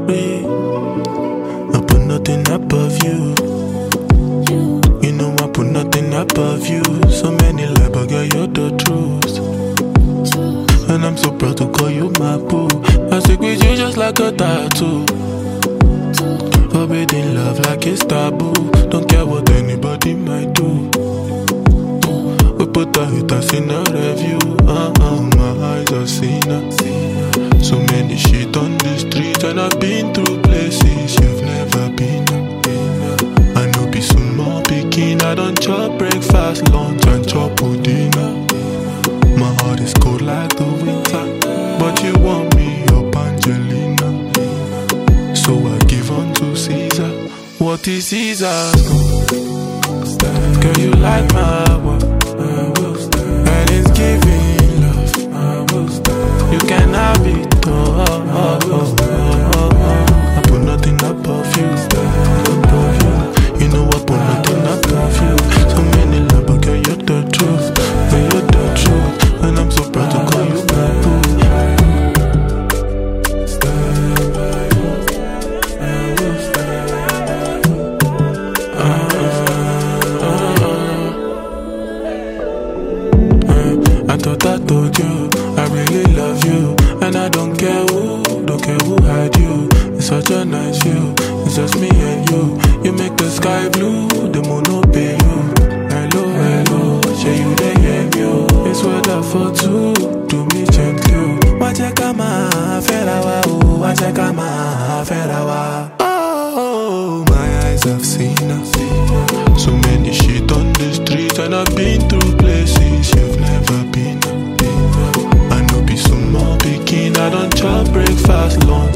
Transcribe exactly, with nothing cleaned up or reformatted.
me. I put nothing above you. You know I put nothing above you. So many lies, but girl, you're the truth. And I'm so proud to call you my boo. I stick with you just like a tattoo. Forbidden love like it's taboo. Don't care what anybody might do. We put our haters in a review. Uh-uh, my eyes are seen her. So many shit on the street, and I've been through places you've never been. I know be soon more picking. I don't chop breakfast, lunch, and chop dinner. My heart is cold like the winter, but you want me up, Angelina. So I give unto Caesar what is Caesar's. Girl, you like my work, and it's giving love. You can have it all. I put nothing above you, above you. You know I put nothing above you. So many love, but girl, you're the truth. Girl, you're the truth, and I'm so proud to call you my boo. I thought I told you, I really love you. And I don't care who, don't care who had you. It's such a nice view, it's just me and you. You make the sky blue, the moon no pay you. Hello, hello, say you they hear me. It's weather for two, do me gently. Wache kama ferawa, oh, wache kama ferawa. Oh, my eyes have seen her. So many shit on the streets, and I've been through places you've never been. I know be some more picking. I don't chop breakfast, lunch,